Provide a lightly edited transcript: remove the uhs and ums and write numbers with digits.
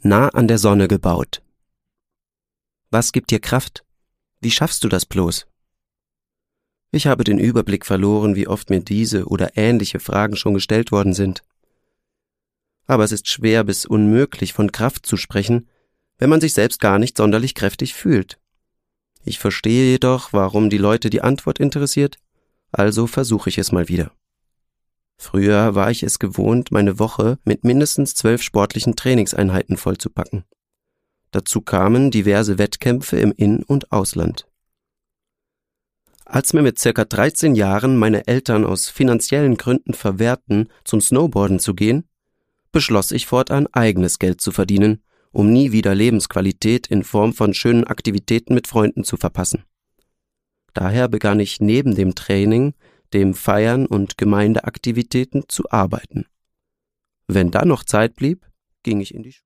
nah an der Sonne gebaut. Was gibt dir Kraft? Wie schaffst du das bloß? Ich habe den Überblick verloren, wie oft mir diese oder ähnliche Fragen schon gestellt worden sind. Aber es ist schwer bis unmöglich, von Kraft zu sprechen, wenn man sich selbst gar nicht sonderlich kräftig fühlt. Ich verstehe jedoch, warum die Leute die Antwort interessiert, also versuche ich es mal wieder. Früher war ich es gewohnt, meine Woche mit mindestens 12 sportlichen Trainingseinheiten vollzupacken. Dazu kamen diverse Wettkämpfe im In- und Ausland. Als mir mit ca. 13 Jahren meine Eltern aus finanziellen Gründen verwehrten, zum Snowboarden zu gehen, beschloss ich fortan eigenes Geld zu verdienen, um nie wieder Lebensqualität in Form von schönen Aktivitäten mit Freunden zu verpassen. Daher begann ich neben dem Training, dem Feiern und Gemeindeaktivitäten zu arbeiten. Wenn dann noch Zeit blieb, ging ich in die Schule.